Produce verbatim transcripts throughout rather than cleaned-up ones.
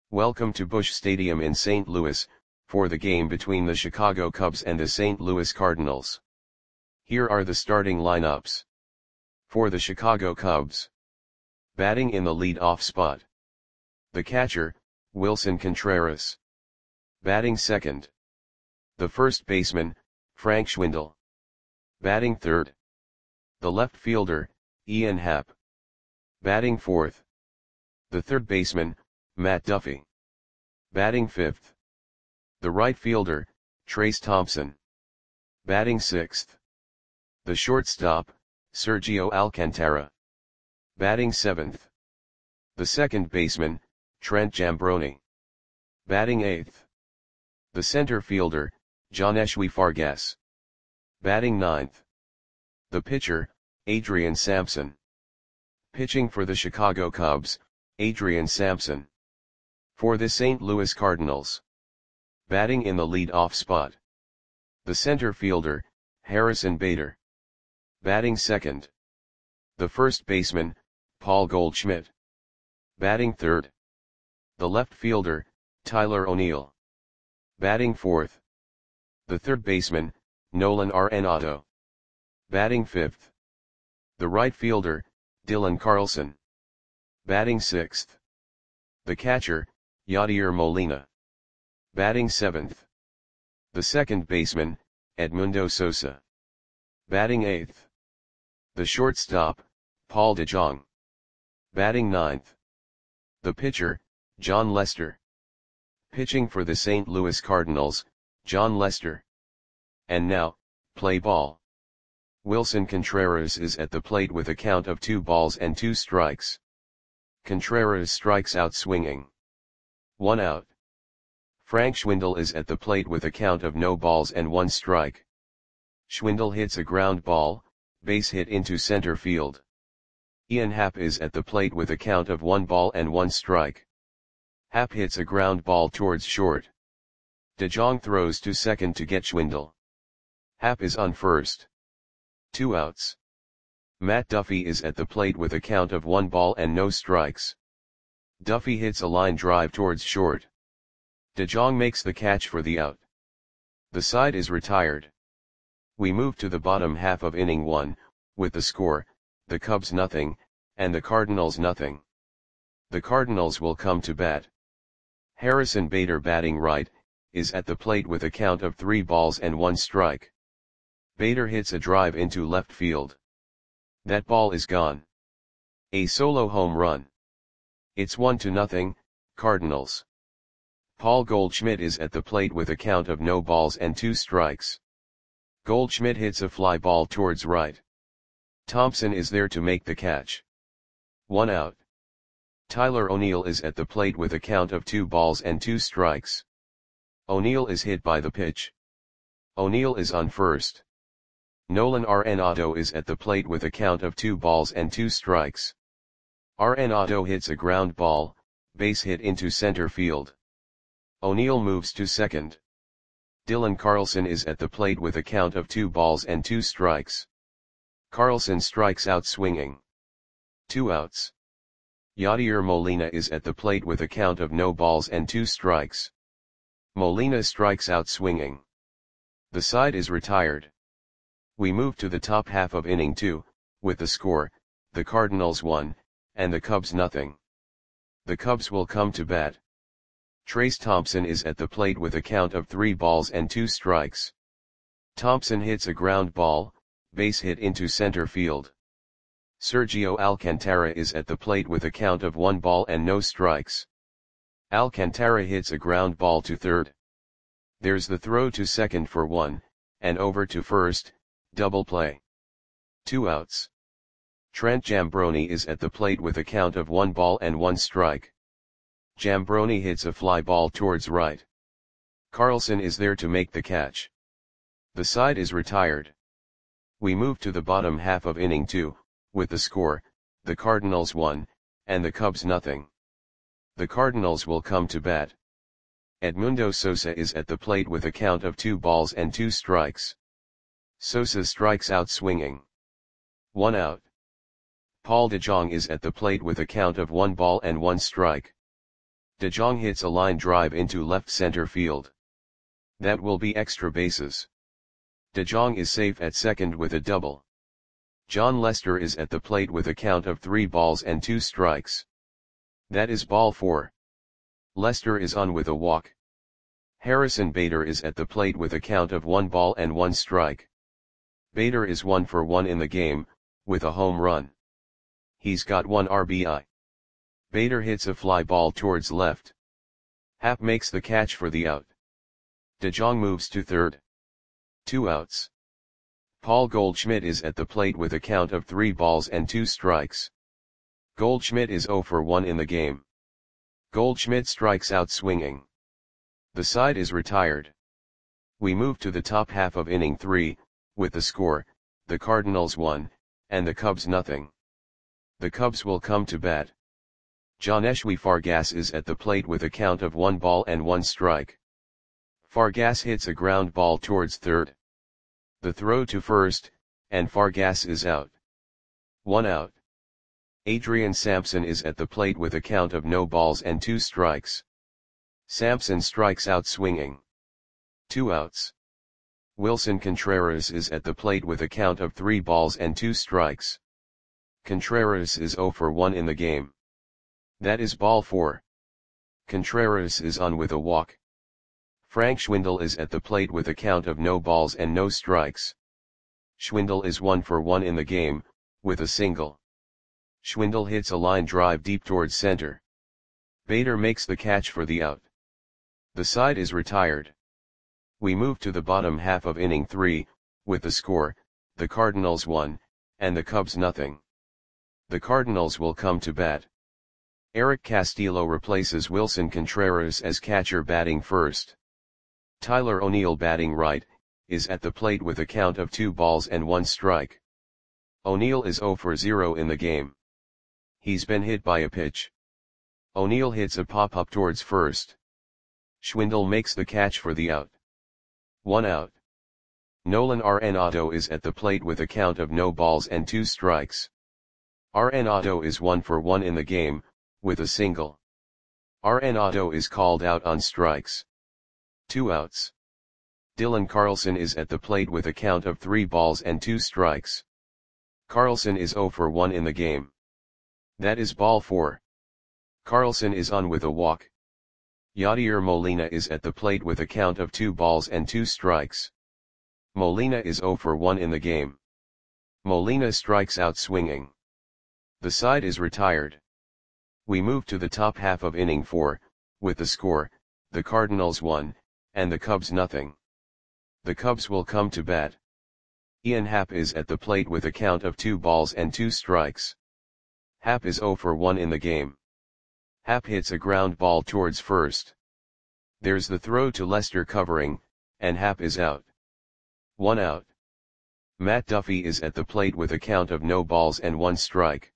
Welcome to Busch Stadium in Saint Louis, for the game between the Chicago Cubs and the Saint Louis Cardinals. Here are the starting lineups. For the Chicago Cubs. Batting in the lead-off spot. The catcher, Willson Contreras. Batting second. The first baseman, Frank Schwindel. Batting third. The left fielder, Ian Happ. Batting fourth. The third baseman, Matt Duffy. Batting fifth. The right fielder, Trayce Thompson. Batting sixth. The shortstop, Sergio Alcantara. Batting seventh. The second baseman, Trent Jambroni. Batting eighth. The center fielder, Johneshwy Fargas. Batting ninth. The pitcher, Adrian Sampson. Pitching for the Chicago Cubs, Adrian Sampson. For the Saint Louis Cardinals. Batting in the lead-off spot. The center fielder, Harrison Bader. Batting second. The first baseman, Paul Goldschmidt. Batting third. The left fielder, Tyler O'Neill. Batting fourth. The third baseman, Nolan Arenado. Batting fifth. The right fielder, Dylan Carlson. Batting sixth. The catcher, Yadier Molina. Batting seventh. The second baseman, Edmundo Sosa. Batting eighth. The shortstop, Paul DeJong. Batting ninth. The pitcher, Jon Lester. Pitching for the Saint Louis Cardinals, Jon Lester. And now, play ball. Willson Contreras is at the plate with a count of two balls and two strikes. Contreras strikes out swinging. One out. Frank Schwindel is at the plate with a count of no balls and one strike. Schwindel hits a ground ball, base hit into center field. Ian Happ is at the plate with a count of one ball and one strike. Happ hits a ground ball towards short. DeJong throws to second to get Schwindel. Happ is on first. Two outs. Matt Duffy is at the plate with a count of one ball and no strikes. Duffy hits a line drive towards short. DeJong makes the catch for the out. The side is retired. We move to the bottom half of inning one, with the score, the Cubs nothing, and the Cardinals nothing. The Cardinals will come to bat. Harrison Bader, batting right, is at the plate with a count of three balls and one strike. Bader hits a drive into left field. That ball is gone. A solo home run. It's one to nothing, Cardinals. Paul Goldschmidt is at the plate with a count of no balls and two strikes. Goldschmidt hits a fly ball towards right. Thompson is there to make the catch. One out. Tyler O'Neill is at the plate with a count of two balls and two strikes. O'Neill is hit by the pitch. O'Neill is on first. Nolan Arenado is at the plate with a count of two balls and two strikes. Arenado hits a ground ball, base hit into center field. O'Neill moves to second. Dylan Carlson is at the plate with a count of two balls and two strikes. Carlson strikes out swinging. Two outs. Yadier Molina is at the plate with a count of no balls and two strikes. Molina strikes out swinging. The side is retired. We move to the top half of inning two, with the score, the Cardinals one, and the Cubs nothing. The Cubs will come to bat. Trayce Thompson is at the plate with a count of three balls and two strikes. Thompson hits a ground ball, base hit into center field. Sergio Alcantara is at the plate with a count of one ball and no strikes. Alcantara hits a ground ball to third. There's the throw to second for one, and over to first, double play. Two outs. Trent Jambroni is at the plate with a count of one ball and one strike. Jambroni hits a fly ball towards right. Carlson is there to make the catch. The side is retired. We move to the bottom half of inning two, with the score, the Cardinals one, and the Cubs nothing. The Cardinals will come to bat. Edmundo Sosa is at the plate with a count of two balls and two strikes. Sosa strikes out swinging. One out. Paul DeJong is at the plate with a count of one ball and one strike. De Jong hits a line drive into left center field. That will be extra bases. De Jong is safe at second with a double. John Lester is at the plate with a count of three balls and two strikes. That is ball four. Lester is on with a walk. Harrison Bader is at the plate with a count of one ball and one strike. Bader is one for one in the game, with a home run. He's got one R B I. Bader hits a fly ball towards left. Happ makes the catch for the out. De Jong moves to third. Two outs. Paul Goldschmidt is at the plate with a count of three balls and two strikes. Goldschmidt is zero for one in the game. Goldschmidt strikes out swinging. The side is retired. We move to the top half of inning three, with the score, the Cardinals one, and the Cubs nothing. The Cubs will come to bat. Johneshwy Fargas is at the plate with a count of one ball and one strike. Fargas hits a ground ball towards third. The throw to first, and Fargas is out. One out. Adrian Sampson is at the plate with a count of no balls and two strikes. Sampson strikes out swinging. Two outs. Wilson Contreras is at the plate with a count of three balls and two strikes. Contreras is zero for one in the game. That is ball four. Contreras is on with a walk. Frank Schwindel is at the plate with a count of no balls and no strikes. Schwindel is one for one in the game, with a single. Schwindel hits a line drive deep towards center. Bader makes the catch for the out. The side is retired. We move to the bottom half of inning three, with the score, the Cardinals one, and the Cubs nothing. The Cardinals will come to bat. Eric Castillo replaces Wilson Contreras as catcher batting first. Tyler O'Neill batting right, is at the plate with a count of two balls and one strike. O'Neill is zero for zero in the game. He's been hit by a pitch. O'Neill hits a pop-up towards first. Schwindel makes the catch for the out. One out. Nolan Arenado is at the plate with a count of no balls and two strikes. Arenado is one for one in the game, with a single. Arenado is called out on strikes. Two outs. Dylan Carlson is at the plate with a count of three balls and two strikes. Carlson is zero for one in the game. That is ball four. Carlson is on with a walk. Yadier Molina is at the plate with a count of two balls and two strikes. Molina is zero for one in the game. Molina strikes out swinging. The side is retired. We move to the top half of inning four, with the score, the Cardinals one, and the Cubs nothing. The Cubs will come to bat. Ian Happ is at the plate with a count of two balls and two strikes. Happ is zero for one in the game. Happ hits a ground ball towards first. There's the throw to Lester covering, and Happ is out. One out. Matt Duffy is at the plate with a count of no balls and one strike.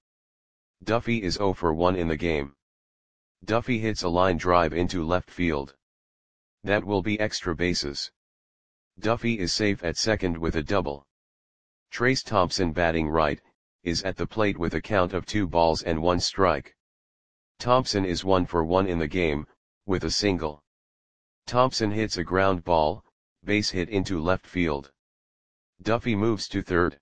Duffy is zero for one in the game. Duffy hits a line drive into left field. That will be extra bases. Duffy is safe at second with a double. Trace Thompson batting right, is at the plate with a count of two balls and one strike. Thompson is one for one in the game, with a single. Thompson hits a ground ball, base hit into left field. Duffy moves to third.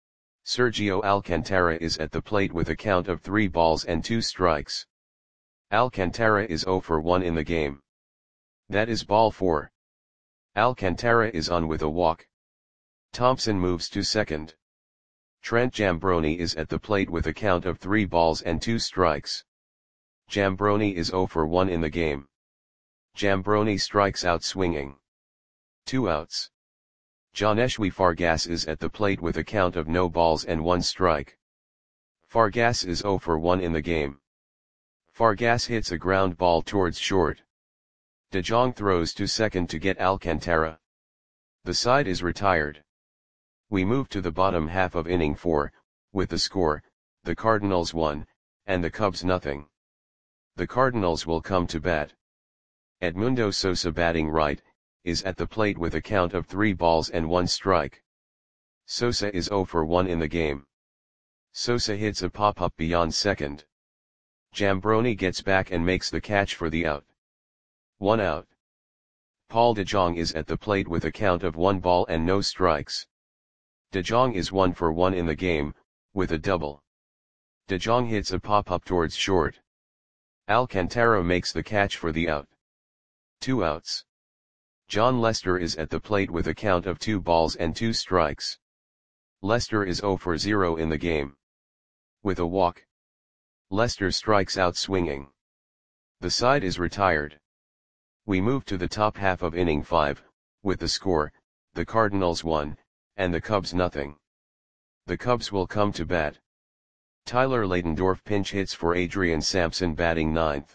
Sergio Alcantara is at the plate with a count of three balls and two strikes. Alcantara is zero for one in the game. That is ball four. Alcantara is on with a walk. Thompson moves to second. Trent Jambroni is at the plate with a count of three balls and two strikes. Jambroni is zero for one in the game. Jambroni strikes out swinging. Two outs. Johneshwy Fargas is at the plate with a count of no balls and one strike. Fargas is zero for one in the game. Fargas hits a ground ball towards short. De Jong throws to second to get Alcantara. The side is retired. We move to the bottom half of inning four, with the score, the Cardinals one, and the Cubs nothing. The Cardinals will come to bat. Edmundo Sosa batting right, is at the plate with a count of three balls and one strike. Sosa is zero for one in the game. Sosa hits a pop-up beyond second. Jambroni gets back and makes the catch for the out. One out. Paul de Jong is at the plate with a count of one ball and no strikes. De Jong is one for one in the game, with a double. De Jong hits a pop-up towards short. Alcantara makes the catch for the out. Two outs. John Lester is at the plate with a count of two balls and two strikes. Lester is zero for zero in the game. With a walk. Lester strikes out swinging. The side is retired. We move to the top half of inning five, with the score, the Cardinals one, and the Cubs nothing. The Cubs will come to bat. Tyler Ladendorf pinch hits for Adrian Sampson batting ninth.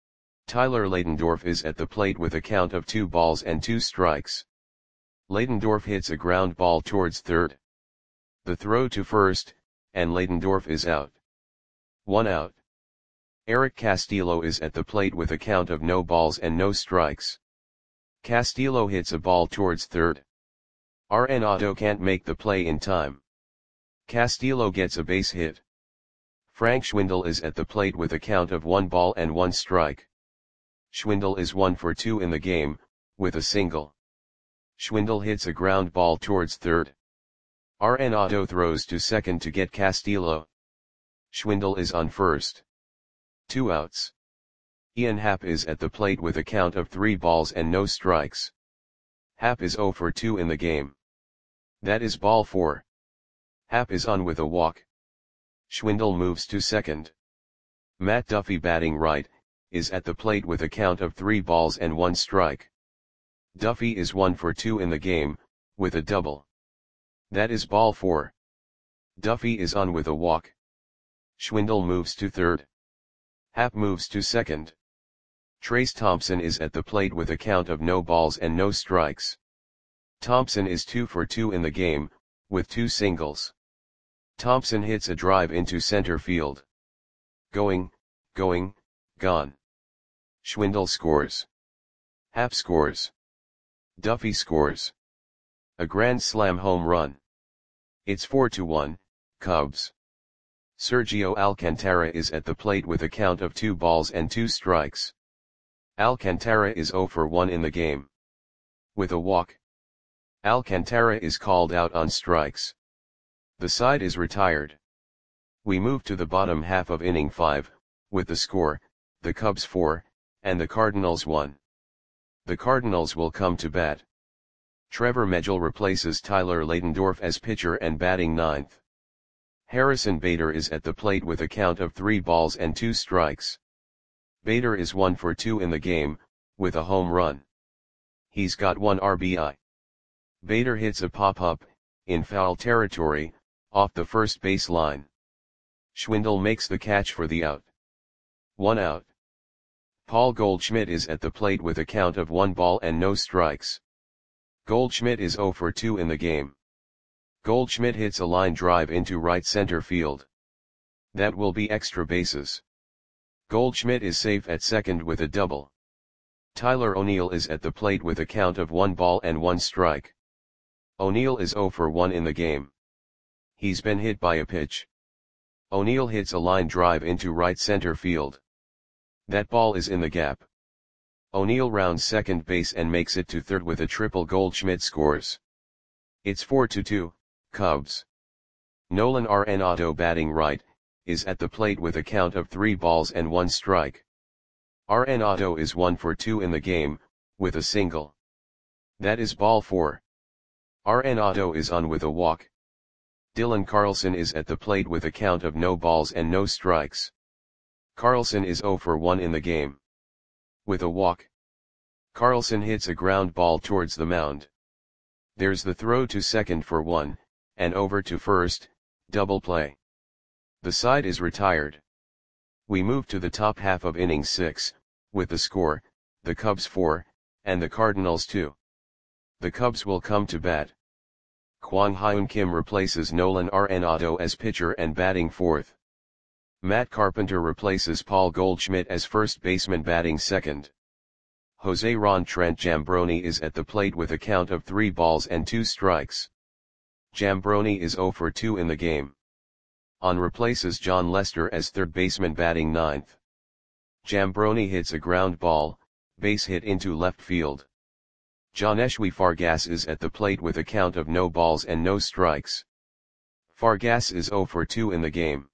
Tyler Ladendorf is at the plate with a count of two balls and two strikes. Ladendorf hits a ground ball towards third. The throw to first, and Ladendorf is out. One out. Eric Castillo is at the plate with a count of no balls and no strikes. Castillo hits a ball towards third. Arenado can't make the play in time. Castillo gets a base hit. Frank Schwindel is at the plate with a count of one ball and one strike. Schwindel is one for two in the game, with a single. Schwindel hits a ground ball towards third. Arenado throws to second to get Castillo. Schwindel is on first. Two outs. Ian Happ is at the plate with a count of three balls and no strikes. Happ is zero for two in the game. That is ball four. Happ is on with a walk. Schwindel moves to second. Matt Duffy batting right, is at the plate with a count of three balls and one strike. Duffy is one for two in the game, with a double. That is ball four. Duffy is on with a walk. Schwindel moves to third. Happ moves to second. Trace Thompson is at the plate with a count of no balls and no strikes. Thompson is two for two in the game, with two singles. Thompson hits a drive into center field. Going, going, gone. Schwindel scores. Happ scores. Duffy scores. A grand slam home run. It's four to one, Cubs. Sergio Alcantara is at the plate with a count of two balls and two strikes. Alcantara is zero for one in the game. With a walk. Alcantara is called out on strikes. The side is retired. We move to the bottom half of inning five, with the score, the Cubs four, and the Cardinals one. The Cardinals will come to bat. Trevor Megill replaces Tyler Ladendorf as pitcher and batting ninth. Harrison Bader is at the plate with a count of three balls and two strikes. Bader is one for two in the game, with a home run. He's got one R B I. Bader hits a pop-up, in foul territory, off the first base line. Schwindel makes the catch for the out. One out. Paul Goldschmidt is at the plate with a count of one ball and no strikes. Goldschmidt is zero for two in the game. Goldschmidt hits a line drive into right center field. That will be extra bases. Goldschmidt is safe at second with a double. Tyler O'Neill is at the plate with a count of one ball and one strike. O'Neill is zero for one in the game. He's been hit by a pitch. O'Neill hits a line drive into right center field. That ball is in the gap. O'Neill rounds second base and makes it to third with a triple. Goldschmidt scores. It's four to two, Cubs. Nolan Arenado batting right, is at the plate with a count of three balls and one strike. Arenado is one for two in the game, with a single. That is ball four. Arenado is on with a walk. Dylan Carlson is at the plate with a count of no balls and no strikes. Carlson is zero for one in the game. With a walk. Carlson hits a ground ball towards the mound. There's the throw to second for one, and over to first, double play. The side is retired. We move to the top half of inning six, with the score, the Cubs four, and the Cardinals two. The Cubs will come to bat. Kwang Hyun Kim replaces Nolan Arenado as pitcher and batting fourth. Matt Carpenter replaces Paul Goldschmidt as first baseman batting second. Jose Ron Trent Jambroni is at the plate with a count of three balls and two strikes. Jambroni is zero for two in the game. On replaces John Lester as third baseman batting ninth. Jambroni hits a ground ball, base hit into left field. Johneshwy Fargas is at the plate with a count of no balls and no strikes. Fargas is zero for two in the game.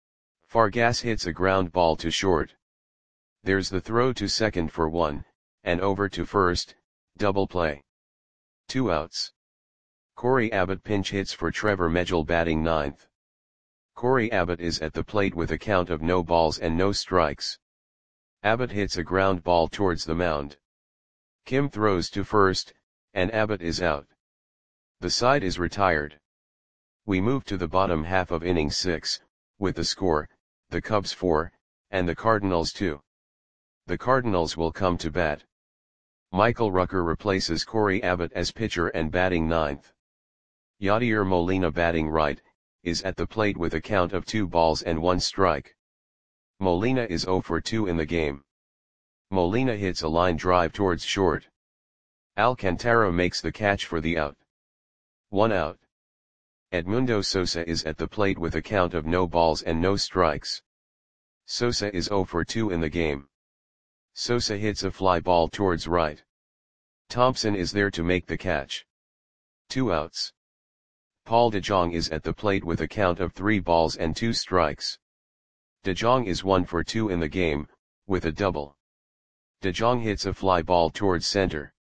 Fargas hits a ground ball to short. There's the throw to second for one, and over to first, double play. Two outs. Corey Abbott pinch hits for Trevor Megill batting ninth. Corey Abbott is at the plate with a count of no balls and no strikes. Abbott hits a ground ball towards the mound. Kim throws to first, and Abbott is out. The side is retired. We move to the bottom half of inning six, with the score, the Cubs four, and the Cardinals two. The Cardinals will come to bat. Michael Rucker replaces Corey Abbott as pitcher and batting ninth. Yadier Molina batting right, is at the plate with a count of two balls and one strike. Molina is zero for two in the game. Molina hits a line drive towards short. Alcantara makes the catch for the out. One out. Edmundo Sosa is at the plate with a count of no balls and no strikes. Sosa is zero for two in the game. Sosa hits a fly ball towards right. Thompson is there to make the catch. Two outs. Paul DeJong is at the plate with a count of three balls and two strikes. DeJong is one for two in the game, with a double. DeJong hits a fly ball towards center.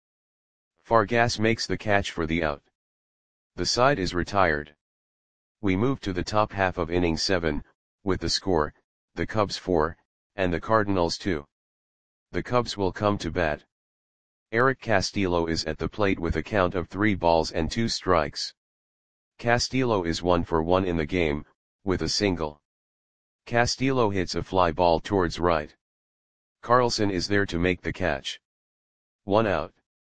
Fargas makes the catch for the out. The side is retired. We move to the top half of inning seven, with the score, the Cubs four, and the Cardinals two. The Cubs will come to bat. Eric Castillo is at the plate with a count of three balls and two strikes. Castillo is one for one in the game, with a single. Castillo hits a fly ball towards right. Carlson is there to make the catch. One out.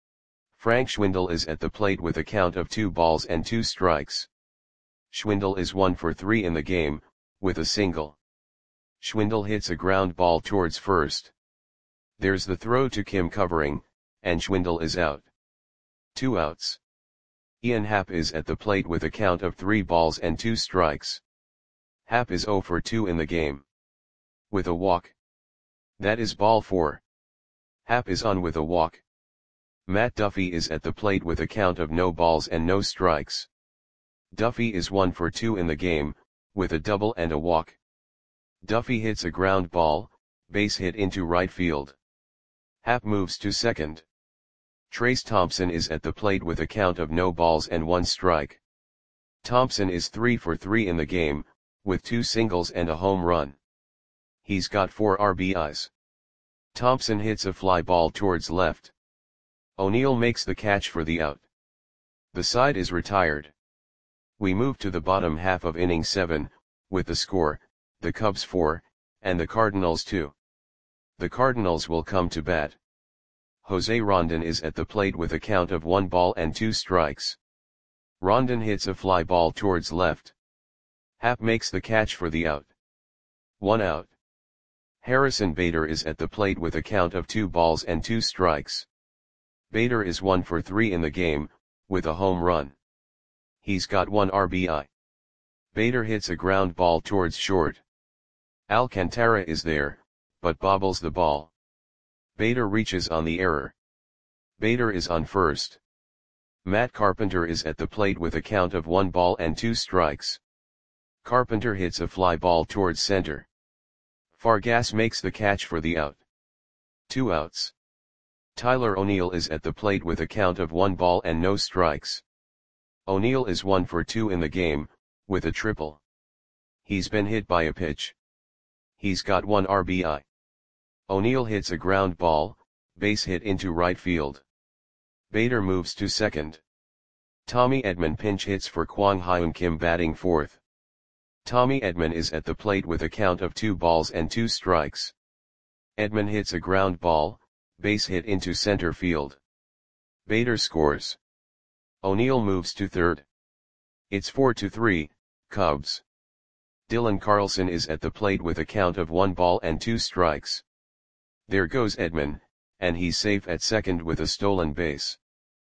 Frank Schwindel is at the plate with a count of two balls and two strikes. Schwindel is one for three in the game, with a single. Schwindel hits a ground ball towards first. There's the throw to Kim covering, and Schwindel is out. Two outs. Ian Happ is at the plate with a count of three balls and two strikes. Happ is zero for two in the game. With a walk. That is ball four. Happ is on with a walk. Matt Duffy is at the plate with a count of no balls and no strikes. Duffy is one for two in the game, with a double and a walk. Duffy hits a ground ball, base hit into right field. Happ moves to second. Trace Thompson is at the plate with a count of no balls and one strike. Thompson is three for three in the game, with two singles and a home run. He's got four R B Is. Thompson hits a fly ball towards left. O'Neill makes the catch for the out. The side is retired. We move to the bottom half of inning seven, with the score, the Cubs four, and the Cardinals two. The Cardinals will come to bat. Jose Rondon is at the plate with a count of one ball and two strikes. Rondon hits a fly ball towards left. Happ makes the catch for the out. One out. Harrison Bader is at the plate with a count of two balls and two strikes. Bader is one for three in the game, with a home run. He's got one R B I. Bader hits a ground ball towards short. Alcantara is there, but bobbles the ball. Bader reaches on the error. Bader is on first. Matt Carpenter is at the plate with a count of one ball and two strikes. Carpenter hits a fly ball towards center. Fargas makes the catch for the out. Two outs. Tyler O'Neill is at the plate with a count of one ball and no strikes. O'Neill is one for two in the game, with a triple. He's been hit by a pitch. He's got one R B I. O'Neill hits a ground ball, base hit into right field. Bader moves to second. Tommy Edman pinch hits for Kwang Hyun Kim batting fourth. Tommy Edman is at the plate with a count of two balls and two strikes. Edman hits a ground ball, base hit into center field. Bader scores. O'Neill moves to third. It's four to three, Cubs. Dylan Carlson is at the plate with a count of one ball and two strikes. There goes Edman, and he's safe at second with a stolen base.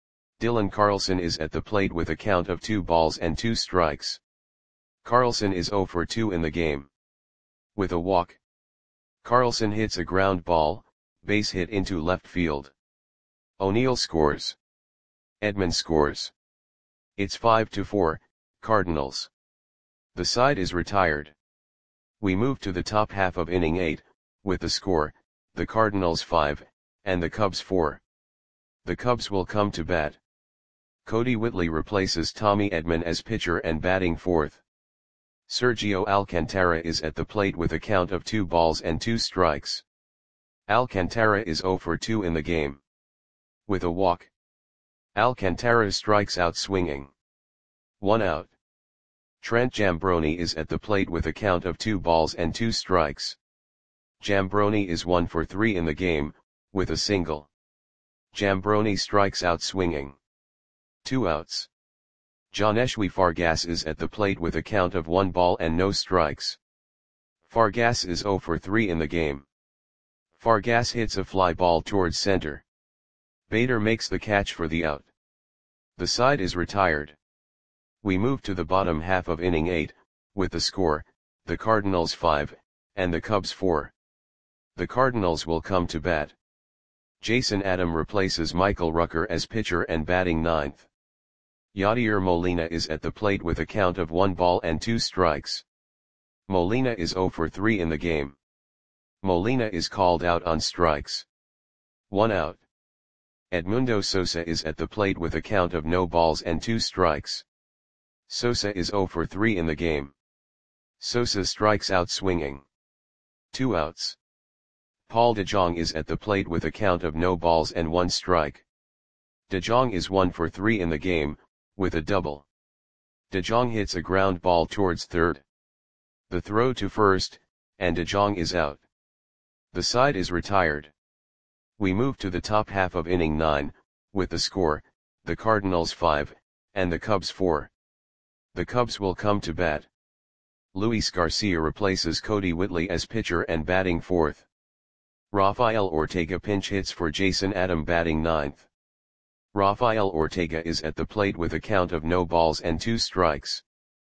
Dylan Carlson is at the plate with a count of two balls and two strikes. Carlson is zero for two in the game. With a walk. Carlson hits a ground ball, base hit into left field. O'Neill scores. Edman scores. It's five to four, Cardinals. The side is retired. We move to the top half of inning eight, with the score, the Cardinals five, and the Cubs four. The Cubs will come to bat. Cody Whitley replaces Tommy Edman as pitcher and batting fourth. Sergio Alcantara is at the plate with a count of two balls and two strikes. Alcantara is zero for two in the game. With a walk. Alcantara strikes out swinging. One out. Trent Jambroni is at the plate with a count of two balls and two strikes. Jambroni is one for three in the game, with a single. Jambroni strikes out swinging. Two outs. Johneshwy Fargas is at the plate with a count of one ball and no strikes. Fargas is zero for three in the game. Fargas hits a fly ball towards center. Bader makes the catch for the out. The side is retired. We move to the bottom half of inning eight, with the score, the Cardinals five, and the Cubs four. The Cardinals will come to bat. Jason Adam replaces Michael Rucker as pitcher and batting ninth. Yadier Molina is at the plate with a count of one ball and two strikes. Molina is zero for three in the game. Molina is called out on strikes. One out. Edmundo Sosa is at the plate with a count of no balls and two strikes. Sosa is zero for three in the game. Sosa strikes out swinging. Two outs. Paul DeJong is at the plate with a count of no balls and one strike. DeJong is one for three in the game, with a double. DeJong hits a ground ball towards third. The throw to first, and DeJong is out. The side is retired. We move to the top half of inning nine, with the score, the Cardinals five, and the Cubs four. The Cubs will come to bat. Luis Garcia replaces Cody Whitley as pitcher and batting fourth. Rafael Ortega pinch hits for Jason Adam batting ninth. Rafael Ortega is at the plate with a count of no balls and two strikes.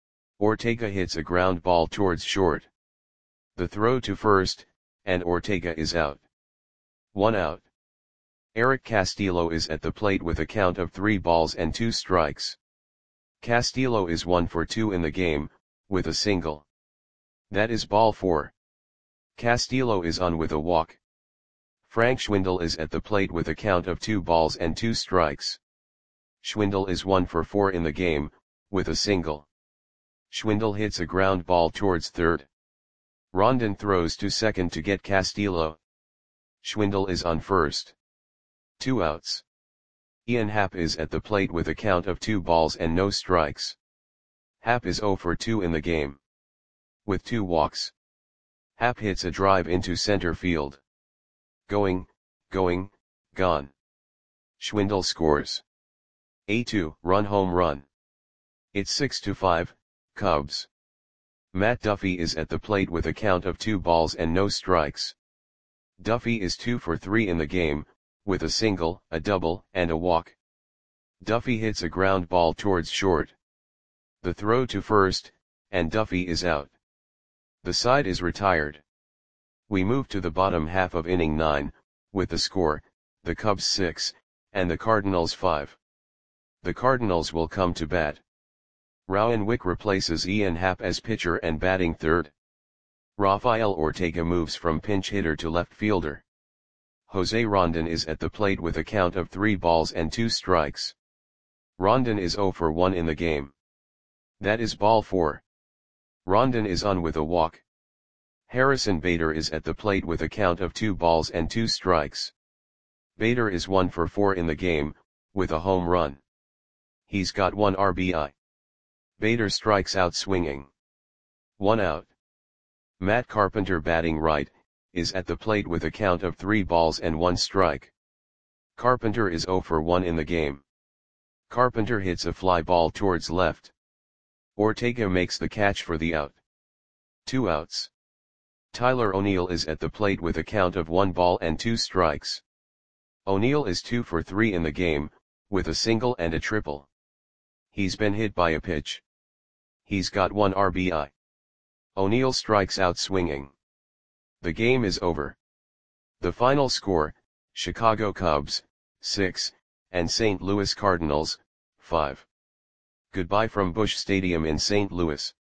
Ortega hits a ground ball towards short. The throw to first, and Ortega is out. One out. Eric Castillo is at the plate with a count of three balls and two strikes. Castillo is one for two in the game, with a single. That is ball four. Castillo is on with a walk. Frank Schwindel is at the plate with a count of two balls and two strikes. Schwindel is one for four in the game, with a single. Schwindel hits a ground ball towards third. Rondon throws to second to get Castillo. Schwindel is on first. Two outs. Ian Happ is at the plate with a count of two balls and no strikes. Happ is zero for two in the game. With two walks. Happ hits a drive into center field. Going, going, gone. Schwindel scores. A two run home run. It's six to five, Cubs. Matt Duffy is at the plate with a count of two balls and no strikes. Duffy is two for three in the game, with a single, a double, and a walk. Duffy hits a ground ball towards short. The throw to first, and Duffy is out. The side is retired. We move to the bottom half of inning nine, with the score, the Cubs six, and the Cardinals five. The Cardinals will come to bat. Rowan Wick replaces Ian Happ as pitcher and batting third. Rafael Ortega moves from pinch hitter to left fielder. Jose Rondon is at the plate with a count of three balls and two strikes. Rondon is zero for one in the game. That is ball four. Rondon is on with a walk. Harrison Bader is at the plate with a count of two balls and two strikes. Bader is one for four in the game, with a home run. He's got one R B I. Bader strikes out swinging. One out. Matt Carpenter batting right, is at the plate with a count of three balls and one strike. Carpenter is zero for one in the game. Carpenter hits a fly ball towards left. Ortega makes the catch for the out. Two outs. Tyler O'Neill is at the plate with a count of one ball and two strikes. O'Neill is two for three in the game, with a single and a triple. He's been hit by a pitch. He's got one R B I. O'Neill strikes out swinging. The game is over. The final score, Chicago Cubs, six, and Saint Louis Cardinals, five. Goodbye from Busch Stadium in Saint Louis.